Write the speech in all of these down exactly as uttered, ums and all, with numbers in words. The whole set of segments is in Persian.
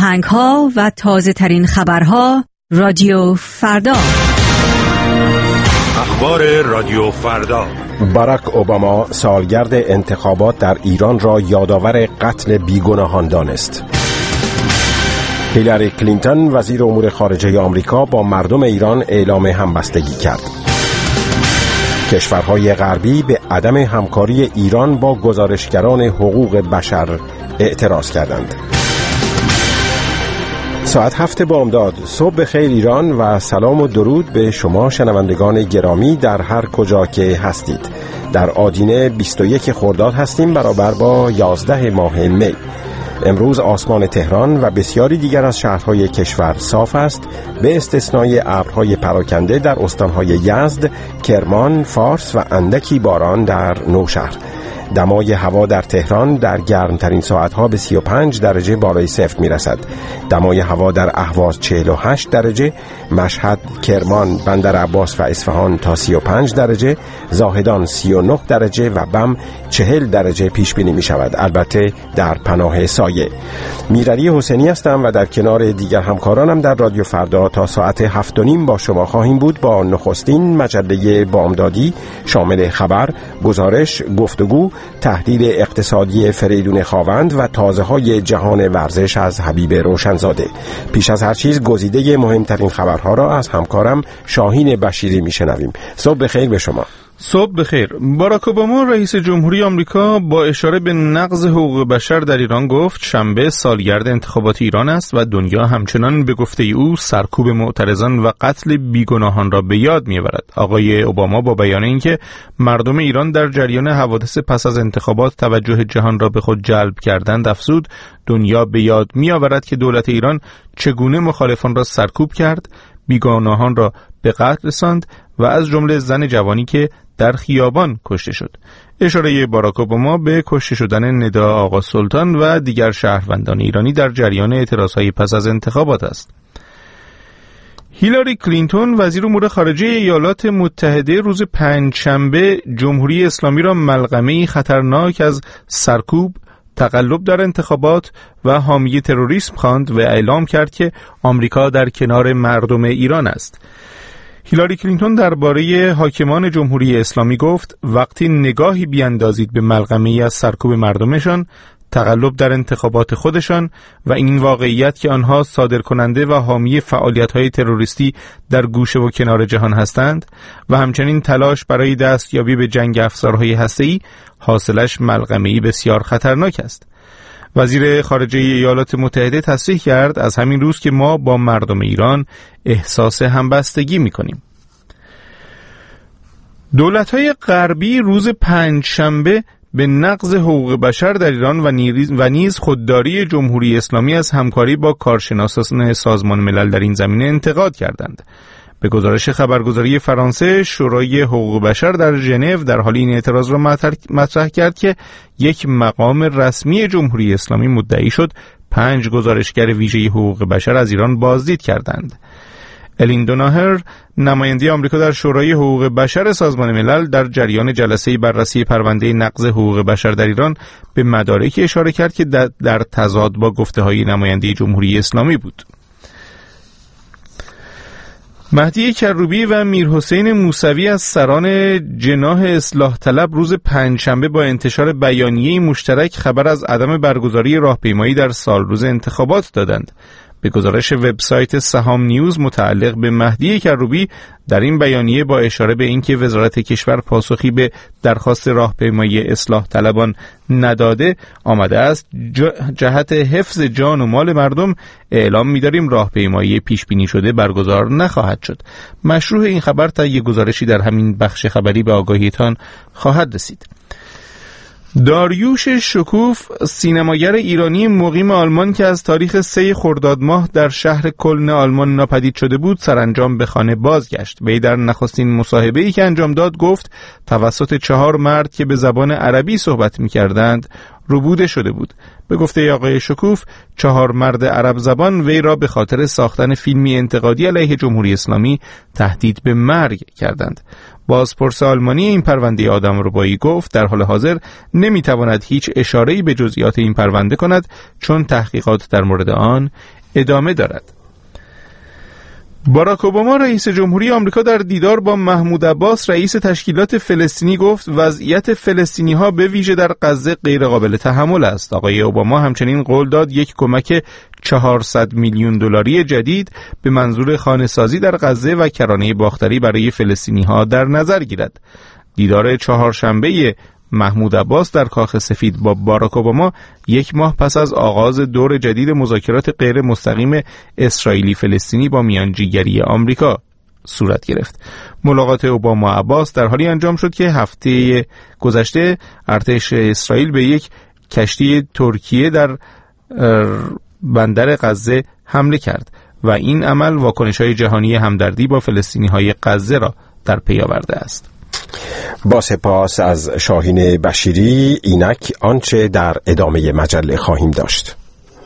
آهنگ‌ها و تازه‌ترین خبرها رادیو فردا. اخبار رادیو فردا. باراک اوباما سالگرد انتخابات در ایران را یادآور قتل بیگناهان دانست. هیلاری کلینتون وزیر امور خارجه آمریکا با مردم ایران اعلام همبستگی کرد. کشورهای غربی به عدم همکاری ایران با گزارشگران حقوق بشر اعتراض کردند. ساعت هفت بامداد. صبح بخیر ایران و سلام و درود به شما شنوندگان گرامی در هر کجا که هستید. در آدینه بیست و یک خرداد هستیم برابر با یازده ماه می. امروز آسمان تهران و بسیاری دیگر از شهرهای کشور صاف است، به استثنای ابرهای پراکنده در استانهای یزد، کرمان، فارس و اندکی باران در نوشهر. دمای هوا در تهران در گرمترین ساعتها به سی و پنج درجه بالای صفر میرسد. دمای هوا در اهواز چهل و هشت درجه، مشهد، کرمان، بندر عباس و اصفهان تا سی و پنج درجه، زاهدان سی و نه درجه و بم چهل درجه پیش بینی می شود، البته در پناه سایه. میرعلی حسینی هستم و در کنار دیگر همکارانم در رادیو فردا تا ساعت هفت و نیم با شما خواهیم بود با نخستین مجله بامدادی شامل خبر، گزارش، گفتگو، تحلیل اقتصادی فریدون خاوند و تازه های جهان ورزش از حبیب روشنزاده. پیش از هر چیز گزیده مهمترین خبرها را از همکارم شاهین بشیری میشنویم. صبح بخیر به شما. صبح بخیر. باراک اوباما رئیس جمهوری آمریکا با اشاره به نقض حقوق بشر در ایران گفت شنبه سالگرد انتخابات ایران است و دنیا همچنان به گفته او سرکوب معترضان و قتل بیگناهان را به یاد می‌آورد. آقای اوباما با بیان اینکه مردم ایران در جریان حوادث پس از انتخابات توجه جهان را به خود جلب کردند افزود دنیا به یاد می‌آورد که دولت ایران چگونه مخالفان را سرکوب کرد، بیگناهان را به قتل رساند و از جمله زن جوانی که در خیابان کشته شد. اشاره باراک اوباما به کشته شدن ندا آقا سلطان و دیگر شهروندان ایرانی در جریان اعتراضهای پس از انتخابات است. هیلاری کلینتون وزیر امور خارجه ایالات متحده روز پنجشنبه جمهوری اسلامی را ملغمه‌ای خطرناک از سرکوب، تقلب در انتخابات و حامی تروریسم خواند و اعلام کرد که آمریکا در کنار مردم ایران است. هیلاری کلینتون درباره حاکمان جمهوری اسلامی گفت وقتی نگاهی بیاندازید به ملغمه‌ای از سرکوب مردمشان، تقلب در انتخابات خودشان و این واقعیت که آنها صادرکننده و حامی فعالیت‌های تروریستی در گوشه و کنار جهان هستند و همچنین تلاش برای دستیابی به جنگ افزارهای هسته‌ای، حاصلش ملغمه‌ای بسیار خطرناک است. وزیر خارجه ایالات متحده تصریح کرد از همین روز که ما با مردم ایران احساس همبستگی می‌کنیم. دولت‌های غربی روز پنجشنبه به نقض حقوق بشر در ایران و نیز, و نیز خودداری جمهوری اسلامی از همکاری با کارشناسان سازمان ملل در این زمینه انتقاد کردند. به گزارش خبرگزاری فرانسه، شورای حقوق بشر در ژنو در حال این اعتراض را مطرح کرد که یک مقام رسمی جمهوری اسلامی مدعی شد پنج گزارشگر ویژه حقوق بشر از ایران بازدید کردند. الین دوناهر، نماینده آمریکا در شورای حقوق بشر سازمان ملل، در جریان جلسه بررسی پرونده نقض حقوق بشر در ایران به مدارکی اشاره کرد که در تضاد با گفته‌های نماینده جمهوری اسلامی بود. مهدی کروبی و میرحسین موسوی از سران جناح اصلاح طلب روز پنجشنبه با انتشار بیانیه مشترک خبر از عدم برگزاری راهپیمایی در سالروز انتخابات دادند. به گزارش وبسایت سهام نیوز متعلق به مهدی کروبی، در این بیانیه با اشاره به اینکه وزارت کشور پاسخی به درخواست راهپیمایی اصلاح طلبان نداده، آمده است جهت حفظ جان و مال مردم اعلام می‌داریم راهپیمایی پیش بینی شده برگزار نخواهد شد. مشروع این خبر طی گزارشی در همین بخش خبری به آگاهیتان خواهد رسید. داریوش شکوف، سینماگر ایرانی مقیم آلمان که از تاریخ سه خرداد ماه در شهر کلن آلمان ناپدید شده بود، سرانجام به خانه بازگشت. وی در نخستین مصاحبه‌ای که انجام داد گفت توسط چهار مرد که به زبان عربی صحبت می‌کردند ربوده شده بود. به گفته آقای شکوف، چهار مرد عرب زبان وی را به خاطر ساختن فیلمی انتقادی علیه جمهوری اسلامی تهدید به مرگ کردند. بازپرس آلمانی این پرونده آدمربایی گفت در حال حاضر نمیتواند هیچ اشاره‌ای به جزئیات این پرونده کند چون تحقیقات در مورد آن ادامه دارد. باراک اوباما رئیس جمهوری آمریکا در دیدار با محمود عباس رئیس تشکیلات فلسطینی گفت وضعیت فلسطینی ها به ویژه در غزه غیر قابل تحمل است. آقای اوباما همچنین قول داد یک کمک چهارصد میلیون دلاری جدید به منظور خانه‌سازی در غزه و کرانه باختری برای فلسطینی ها در نظر گیرد. دیدار چهارشنبه محمود عباس در کاخ سفید با باراک اوباما یک ماه پس از آغاز دور جدید مذاکرات غیر مستقیم اسرائیلی فلسطینی با میانجیگری آمریکا صورت گرفت. ملاقات اوباما عباس در حالی انجام شد که هفته گذشته ارتش اسرائیل به یک کشتی ترکیه در بندر غزه حمله کرد و این عمل واکنش‌های جهانی همدردی با فلسطینی‌های غزه را در پی آورده است. با سپاس از شاهین بشیری. اینک آنچه در ادامه مجله خواهیم داشت.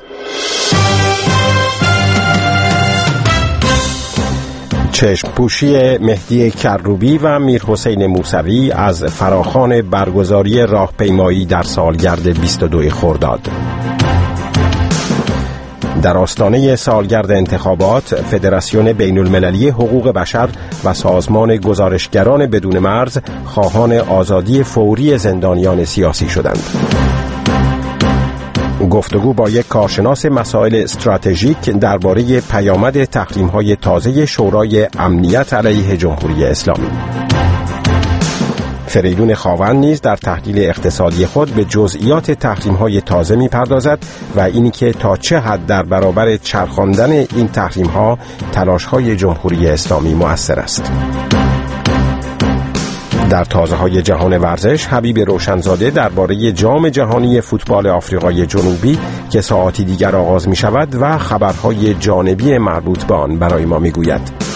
چشم پوشی مهدی کروبی و میرحسین موسوی از فراخوان برگزاری راهپیمایی در سالگرد بیست و دو خرداد. در آستانه سالگرد انتخابات، فدراسیون بین المللی حقوق بشر و سازمان گزارشگران بدون مرز خواهان آزادی فوری زندانیان سیاسی شدند. گفتگو با یک کارشناس مسائل استراتژیک درباره پیامد تحریم‌های تازه شورای امنیت علیه جمهوری اسلامی. فریدون خاوند نیز در تحلیل اقتصادی خود به جزئیات تحریم‌های تازه می‌پردازد و اینی که تا چه حد در برابر چرخاندن این تحریم‌ها تلاش‌های جمهوری اسلامی مؤثر است. در تازه‌های جهان ورزش، حبیب روشنزاده درباره جام جهانی فوتبال آفریقای جنوبی که ساعتی دیگر آغاز می‌شود و خبرهای جانبی مربوط به آن برای ما می‌گوید.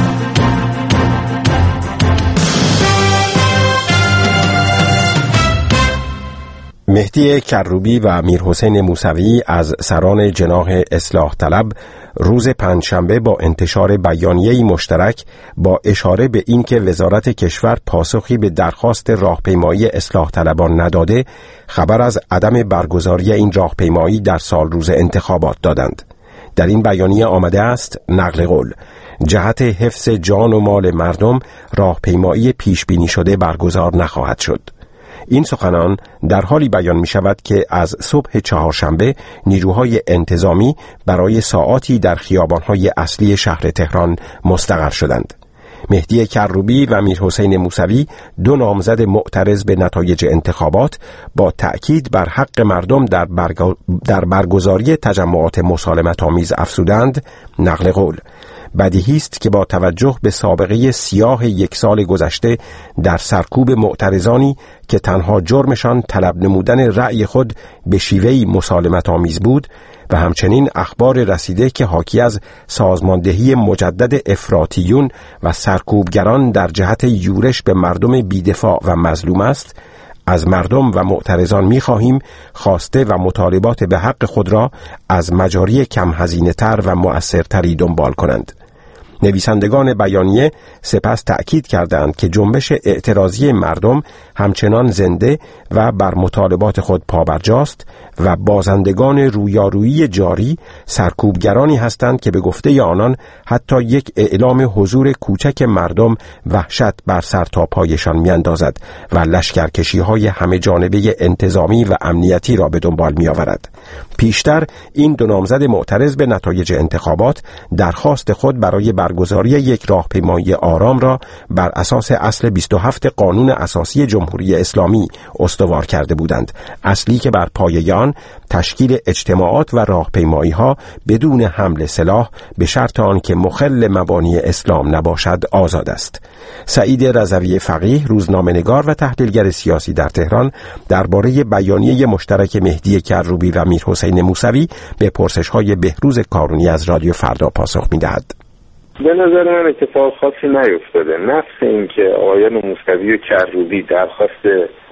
مهدی کروبی و میرحسین موسوی از سران جناح اصلاح طلب روز پنجشنبه با انتشار بیانیه‌ای مشترک با اشاره به اینکه وزارت کشور پاسخی به درخواست راهپیمایی اصلاح طلبان نداده، خبر از عدم برگزاری این راهپیمایی در سال روز انتخابات دادند. در این بیانیه آمده است نقل قول: جهت حفظ جان و مال مردم راهپیمایی پیش بینی شده برگزار نخواهد شد. این سخنان در حالی بیان می شود که از صبح چهارشنبه نیروهای انتظامی برای ساعاتی در خیابانهای اصلی شهر تهران مستقر شدند. مهدی کروبی و میرحسین موسوی، دو نامزد معترض به نتایج انتخابات، با تأکید بر حق مردم در, برگ... در برگزاری تجمعات مسالمت آمیز افزودند نقل قول: بدیهی است که با توجه به سابقه سیاه یک سال گذشته در سرکوب معترضانی که تنها جرمشان طلب نمودن رأی خود به شیوهی مسالمت آمیز بود و همچنین اخبار رسیده که حاکی از سازماندهی مجدد افراطیون و سرکوبگران در جهت یورش به مردم بیدفاع و مظلوم است، از مردم و معترضان می‌خواهیم خواسته و مطالبات به حق خود را از مجاری کم هزینه تر و مؤثرتری دنبال کنند. نویسندگان بیانیه سپس تأکید کردند که جنبش اعتراضی مردم همچنان زنده و بر مطالبات خود پابرجاست و بازندگان رویارویی جاری سرکوبگرانی هستند که به گفته آنان حتی یک اعلام حضور کوچک مردم وحشت بر سر تا پایشان میاندازد و لشکرکشی‌های همه جانبه انتظامی و امنیتی را به دنبال میآورد. پیشتر این دو نامزد معترض به نتایج انتخابات درخواست خود برای برگزاری یک راهپیمایی آرام را بر اساس اصل بیست و هفت قانون اساسی جمهوری اسلامی استوار کرده بودند، اصلی که بر پایه آن تشکیل اجتماعات و راهپیمایی‌ها بدون حمل سلاح به شرط آنکه مخل مبانی اسلام نباشد آزاد است. سعید رضوی فقیه، روزنامه‌نگار و تحلیلگر سیاسی در تهران، درباره بیانیه مشترک مهدی کروبی و میرحسین موسوی به پرسش‌های بهروز کارونی از رادیو فردا پاسخ می‌دهد. به نظر من اتفاق خاصی نیفتاده. نفس این که آقایان موسوی و کروبی درخواست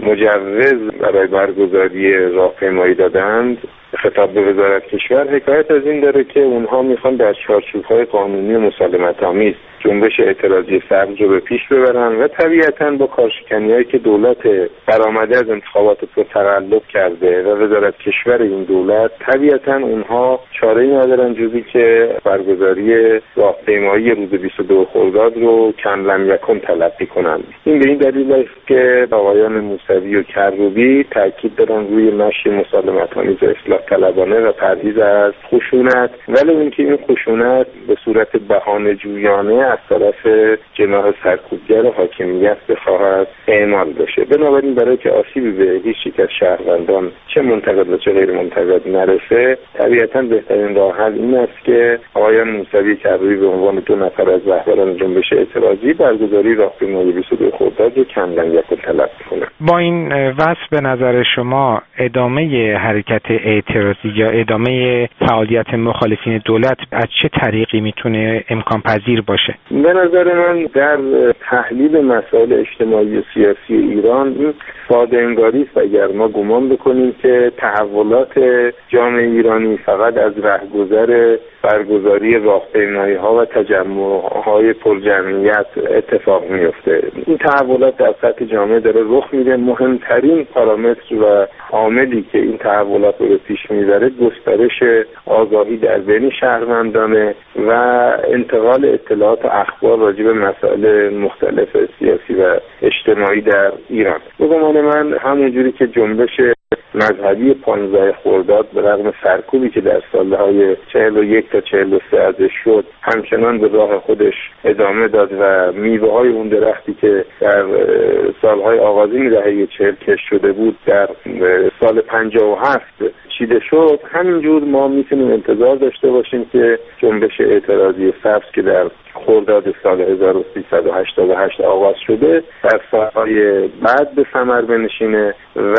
مجوز برای برگزاری راهپیمایی دادند خطاب به وزارت کشور حکایت از این داره که اونها میخوان در چارچوب‌های قانونی و مسالمت‌آمیز جنبش اعتراضی سبز رو به پیش ببرن و طبیعتاً با کارشکنی‌هایی که دولت برآمده از انتخابات پرتقلب کرده و وزارت کشور این دولت، طبیعتاً اونها چاره‌ای ندارن جزی که برگزاری راهپیمایی روز بیست و دو خرداد رو کم لم یکن تلقی کنند. این به این دلیل است که آقایان موسوی و کروبی تاکید دارن روی مشی مسالمت‌آمیز و اصلاح طلبانه و پرهیز از خشونت، ولی اینکه این خشونت به صورت بهانه جویانه از طرف جناح سرکوبگر حاکمیت بخواهد اعمال بشه. بنابراین برای که آسیبی به هیچ یک از شهروندان چه منتقد و چه غیر منتقد نرسه، طبیعتاً بهترین راه حل این است که آقایان موسوی کروبی به عنوان دو نفر از رهبران جنبش اعتراضی برگزاری راهپیمایی بیست و دو خرداد رو کم لم یکن طلب کنند. با این وصف به نظر شما ادامه حرکت اعتراضی یا ادامه فعالیت مخالفین دولت از چه طریقی میتونه امکان پذیر باشه؟ به نظر من در تحلیل مسائل اجتماعی و سیاسی ایران این ساده انگاری است اگر ما گمان بکنیم که تحولات جامعه ایرانی فقط از رهگذر برگزاری راهپیمایی‌ها و تجمع‌های پرجمعیت اتفاق میفته. این تحولات در سطح جامعه داره رخ میده. مهمترین پارامتر و عاملی که این تحولات رو به پیش میبره گسترش آگاهی در بین شهروندان و انتقال اطلاعات و اخبار راجع به مسائل مختلف سیاسی و اجتماعی در ایران. به گمان من همونجوری که جنبش مذهبی پانزده خرداد به رغم سرکوبی که در سالهای چهل و یک تا چهل و سه ازش شد همچنان به راه خودش ادامه داد و میوه های اون درختی که در سالهای آغازین دهه چهل کشت شده بود در سال پنجاه و هفت چیده شد، همینجور ما میتونیم انتظار داشته باشیم که جنبش اعتراضی سبز که در خرداد سال هزار و سیصد و هشتاد و هشت آغاز شده در سالهای بعد به ثمر بنشینه و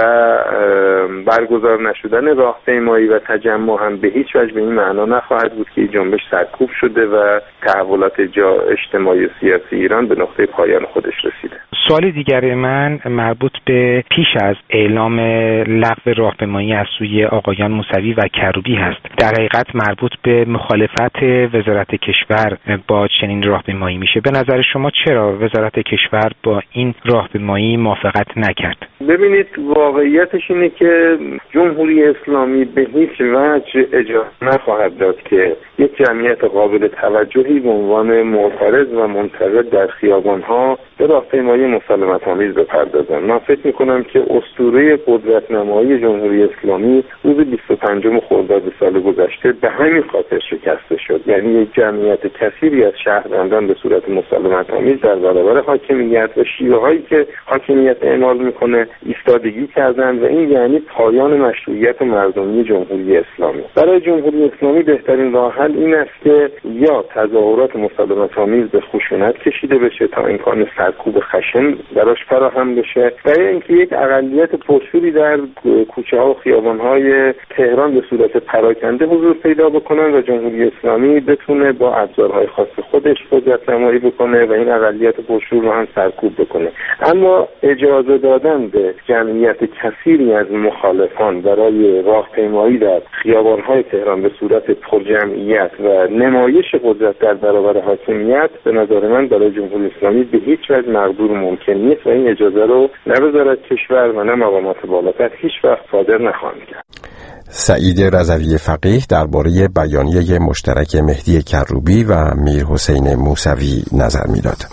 برگزار نشدن راهپیمایی و تجمع هم به هیچ وجه به این معنا نخواهد بود که این جنبش سرکوب شده و تحولات جا اجتماعی و سیاسی ایران به نقطه پایان خودش رسیده. سوال دیگر من مربوط به پیش از اعلام لغو راهپیمایی از سوی آقایان موسوی و کروبی هست. در حقیقت مربوط به مخالفت وزارت کشور با چنین راهپیمایی میشه. به نظر شما چرا وزارت کشور با این راهپیمایی موافقت نکرد؟ ببینید، واقعیتش اینه که جمهوری اسلامی به هیچ وجه اجازه نخواهد داد که یک جمعیت قابل توجهی به عنوان معترض و منتقد در خیابان‌ها به راهپیمایی مسالمت‌آمیز بپردازند. من فکر می‌کنم که اسطوره قدرت‌نمایی جمهوری اسلامی روز بیست و پنجم خرداد سال گذشته به همین خاطر شکسته شد. یعنی یک جمعیت کثیری از شهروندان به صورت مسالمت‌آمیز در برابر حاکمیت و شیوه‌هایی که حاکمیت اعمال می‌کنه ایستادگی کردند و این یعنی پایان مشروعیت مردمی جمهوری اسلامی. برای جمهوری اسلامی بهترین راه حل این است که یا تظاهرات مسالمت‌آمیز به خشونت کشیده بشه تا امکان سرکوب خشن براش فراهم بشه و اینکه یک اقلیت پرشوری در کوچه‌ها و خیابان‌های تهران به صورت پراکنده حضور پیدا بکنن و جمهوری اسلامی بتونه با ابزارهای خاص خودش قدرت‌نمایی بکنه و این اقلیت پرشور رو هم سرکوب بکنه. اما اجازه دادن به جمعیت کثیری از مخالفان برای راهپیمایی در خیابان‌های تهران به صورت پرجمعیت و نمایش قدرت در برابر حاکمیت به نظر من برای جمهوری اسلامی به هیچ وجه مقدور ممکن نیست و این اجازه رو نه وزارت کشور و نه مقامات بالاتر هیچ وقت صادر نخواهند کرد. سعید رضوی فقیه درباره بیانیه مشترک مهدی کروبی و میر حسین موسوی نظر می‌داد.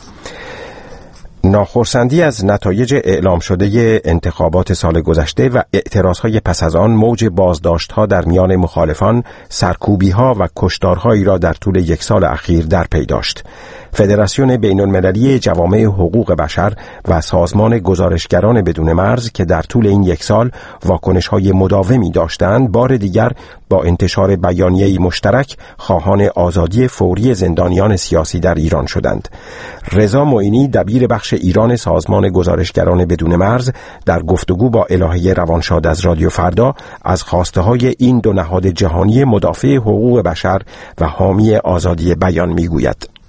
ناخرسندی از نتایج اعلام شده انتخابات سال گذشته و اعتراضهای پس از آن موج بازداشت‌ها در میان مخالفان، سرکوبی‌ها و کشتارهایی را در طول یک سال اخیر در پی داشت. فدراسیون بین‌المللی جوامع حقوق بشر و سازمان گزارشگران بدون مرز که در طول این یک سال واکنش‌های مداومی داشتند، بار دیگر با انتشار بیانیه‌ای مشترک خواهان آزادی فوری زندانیان سیاسی در ایران شدند. رضا معینی دبیر بخش ایران سازمان گزارشگران بدون مرز در گفتگو با الهه روانشاد از رادیو فردا از خواسته‌های این دو نهاد جهانی مدافع حقوق بشر و حامی آزادی بیان می‌گوید.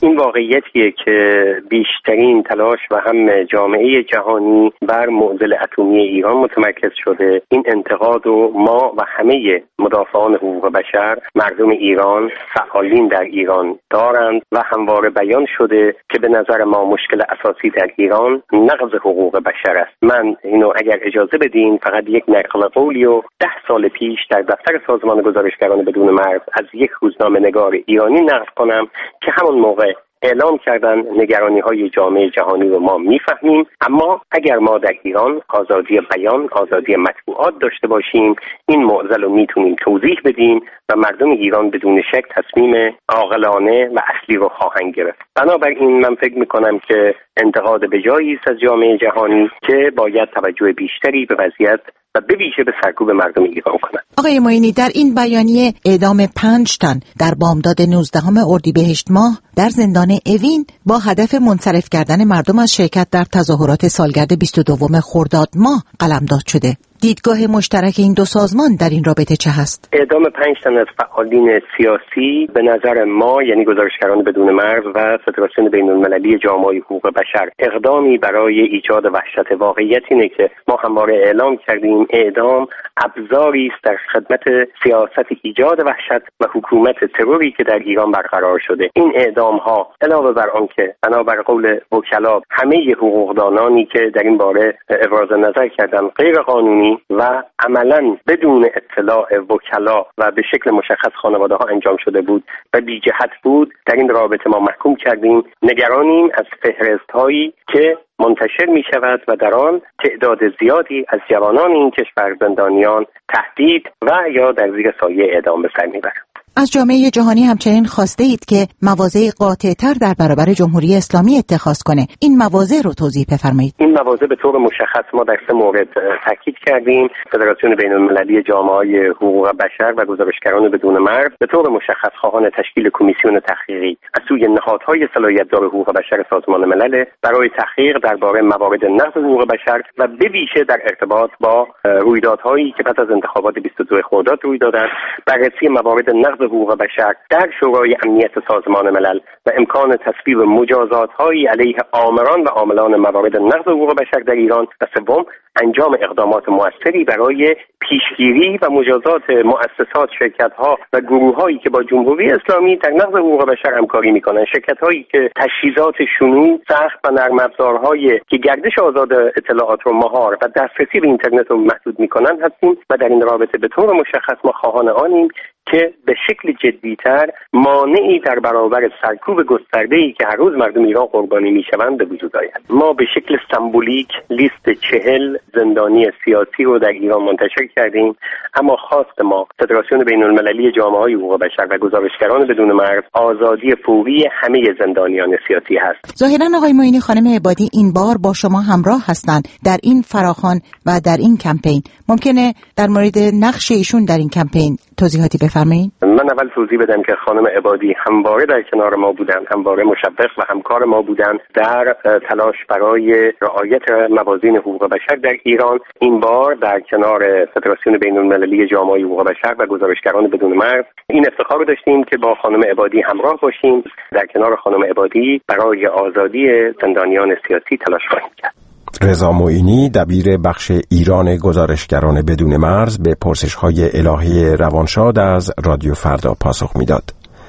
این واقعیتیه که بیشترین تلاش و هم جامعه جهانی بر معضل اتمی ایران متمرکز شده. این انتقاد و ما و همه مدافعان حقوق بشر، مردم ایران، فعالین در ایران دارند و همواره بیان شده که به نظر ما مشکل اساسی در ایران نقض حقوق بشر است. من اینو اگر اجازه بدین فقط یک نقل قولی و ده سال پیش در دفتر سازمان گزارشگران بدون مرز از یک روزنامه‌نگار ایرانی نقل کنم که همون موقع اعلام کردن نگرانی‌های جامعه جهانی رو ما میفهمیم، اما اگر ما در ایران آزادی بیان، آزادی مطبوعات داشته باشیم، این معضل رو میتونیم توضیح بدیم و مردم ایران بدون شک تصمیم عاقلانه و اصلی رو خواهند گرفت. بنابراین من فکر میکنم که انتقاد به جایی است از جامعه جهانی که باید توجه بیشتری به وضعیت و به ویژه به سرکوب مردم ایران کنند. آقای معینی، در این بیانیه اعدام پنج تن در بامداد نوزدهم اردیبهشت ماه در زندان اوین با هدف منصرف کردن مردم از شرکت در تظاهرات سالگرد بیست و دوم خرداد ماه قلمداد شده. دیدگاه مشترک این دو سازمان در این رابطه چه هست؟ اعدام پنج تن از فعالین سیاسی به نظر ما، یعنی گزارشگران بدون مرز و فدراسیون بین‌المللی جامعه حقوق بشر، اقدامی برای ایجاد وحشت. واقعیت اینه که ما همواره اعلام کردیم اعدام ابزاری است در خدمت سیاست ایجاد وحشت و حکومت تروری که در ایران برقرار شده. این اعدام ها علاوه بر آنکه بنابر قول وکلا همه حقوقدانانی که در این باره ابراز نظر کردن غیر قانونی و عملاً بدون اطلاع وکلا و به شکل مشخص خانواده ها انجام شده بود و بی جهت بود، در این رابطه ما محکوم کردیم. نگرانیم از فهرست هایی که منتشر می شود و در آن تعداد زیادی از جوانان این کشور زندانیان تهدید و یا در زیر سایه اعدام به سر می برند. از جامعه جهانی همچنین خواسته اید که مواضع قاطع‌تر در برابر جمهوری اسلامی اتخاذ کنه. این مواضع رو توضیح بفرمایید. این مواضع به طور مشخص ما در سه مورد تاکید کردیم. فدراسیون بین‌المللی جامعه حقوق بشر و گزارشگران بدون مرز به طور مشخص خواهان تشکیل کمیسیون تحقیقی از سوی نهادهای صلاحیت‌دار حقوق بشر سازمان ملل برای تحقیق درباره موارد نقض حقوق بشر و به ویژه در ارتباط با رویدادهایی که پس از انتخابات بیست و دو خرداد روی دادند، بررسی موارد نقض حقوق بشر در شورای امنیت سازمان ملل و امکان تصویب مجازات‌هایی علیه آمران و عاملان موارد نقض حقوق بشر در ایران و سوم انجام اقدامات مؤثری برای پیشگیری و مجازات مؤسسات، شرکت‌ها و گروه‌هایی که با جمهوری اسلامی در نقض حقوق بشر همکاری می‌کنند. شرکت‌هایی که تجهیزات شنوع، سخت و نرم افزارهای که گردش آزاد اطلاعات رو مهار و دسترسی به اینترنت رو محدود می‌کنند هستیم و در این رابطه به طور مشخص ما خواهان آنیم که به شکل جدی‌تر مانعی در برابر سرکوب گسترده‌ای که هر روز مردم ایران قربانی می‌شوند به وجود آید. ما به شکل سمبولیک لیست چهل زندانی سیاسی رو در ایران منتشر کردیم، اما خواست ما فدراسیون بین‌المللی جامعه حقوق بشر و گزارشگران بدون مرز آزادی فوری همه زندانیان سیاسی هست. ظاهراً آقای معینی خانم عبادی این بار با شما همراه هستند در این فراخوان و در این کمپین. ممکنه در مورد نقش ایشون در این کمپین توضیحاتی بفرمایید؟ من اول توضیح بدم که خانم عبادی همواره در کنار ما بودن، همواره مشوق و همکار ما بودن در تلاش برای رعایت موازین حقوق بشر در ایران. این بار در کنار فدراسیون بین‌المللی جامعه حقوق بشر و گزارشگران بدون مرز این افتخار رو داشتیم که با خانم عبادی همراه باشیم، در کنار خانم عبادی برای آزادی زندانیان سیاسی تلاش خواهیم کرد. رضا معینی، دبیر بخش ایران گزارشگران بدون مرز، به پرسش‌های الهی روانشاد از رادیو فردا پاسخ می‌داد.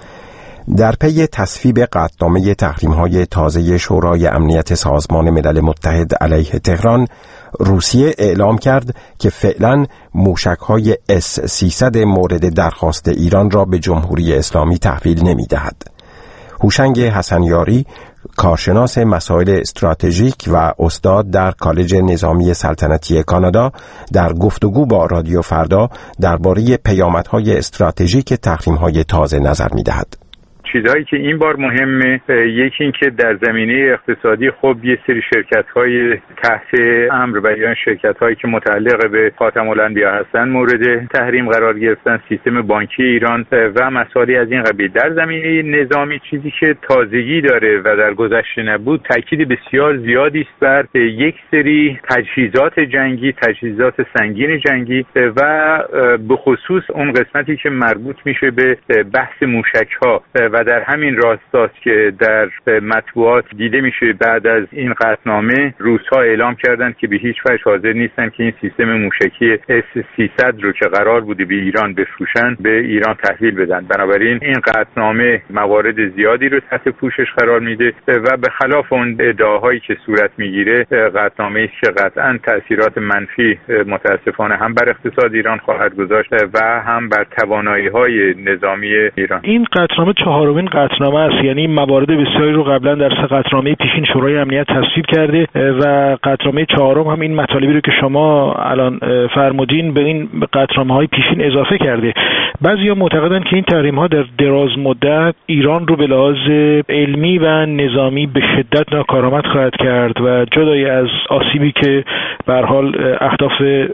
در پی تصویب قطعنامه تحریم‌های تازه شورای امنیت سازمان ملل متحد علیه تهران، روسیه اعلام کرد که فعلاً موشک‌های اس سیصد مورد درخواست ایران را به جمهوری اسلامی تحویل نمی‌دهد. هوشنگ حسنیاری، کارشناس مسائل استراتژیک و استاد در کالج نظامی سلطنتی کانادا، در گفتگو با رادیو فردا درباره پیامدهای استراتژیک تحریم‌های تازه نظر می‌دهد. چیزهایی که این بار مهمه، یکی این که در زمینه اقتصادی خب یه سری شرکت‌های تحت امر و یا شرکت‌هایی که متعلق به خاتم الانبیا هستن مورد تحریم قرار گرفتن، سیستم بانکی ایران و مسائلی از این قبیل. در زمینه نظامی چیزی که تازگی داره و در گذشته نبود، تاکید بسیار زیادی است بر یک سری تجهیزات جنگی، تجهیزات سنگین جنگی و به خصوص اون قسمتی که مربوط میشه به بحث موشک‌ها و و در همین راستاست که در مطبوعات دیده میشه بعد از این قطعنامه روس‌ها اعلام کردند که به هیچ وجه حاضر نیستن که این سیستم موشکی اس سیصد رو که قرار بوده به ایران بفروشن به ایران تحویل بدن. بنابراین این قطعنامه موارد زیادی رو تحت پوشش قرار میده و به خلاف اون ادعاهایی که صورت میگیره قطعنامه‌ای که قطعاً تأثیرات منفی متاسفانه هم بر اقتصاد ایران خواهد گذاشت و هم بر توانایی‌های نظامی ایران. این قطعنامه چهارمین قطعنامه است، یعنی موارد بسیاری رو قبلا در سه قطعنامه پیشین شورای امنیت تصویب کرده و قطعنامه چهارم هم این مطالبی رو که شما الان فرمودین به این قطعنامه‌های پیشین اضافه کرده. بعضیا معتقدن که این تحریم‌ها در دراز مدت ایران رو به لحاظ علمی و نظامی به شدت ناکارآمد خواهد کرد و جدای از آسیبی که به هر حال اهداف